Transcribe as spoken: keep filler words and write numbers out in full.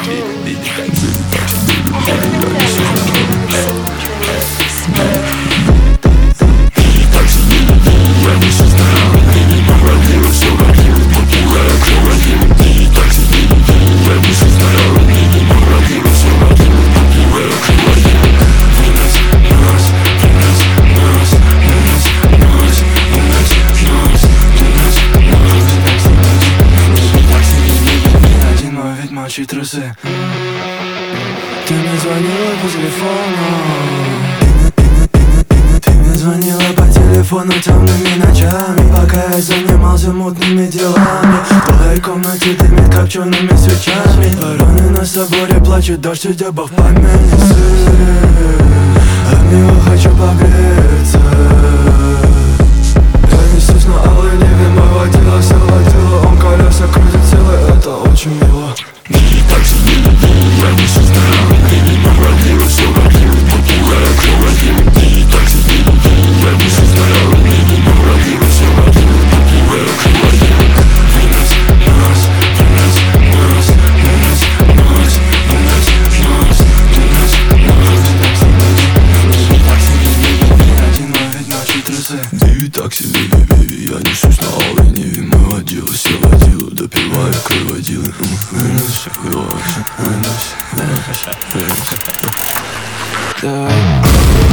Трусы. Ты мне звонила по телефону. Ты мне звонила по телефону темными ночами, пока я занимался мутными делами. В твоей комнате дымит копчеными свечами. Вороны на соборе плачут, дождь судьба в памяти. От него хочу погреться. Я несусь на алой небе, мой водила, все водила. Он колеса крутит целый, это очень мило. Такси, беби, беби, я несусь на алой ниве. Мы водила, все водила, допиваю кроводилы. Вынусь, вынусь, вынусь, вынусь. Давай.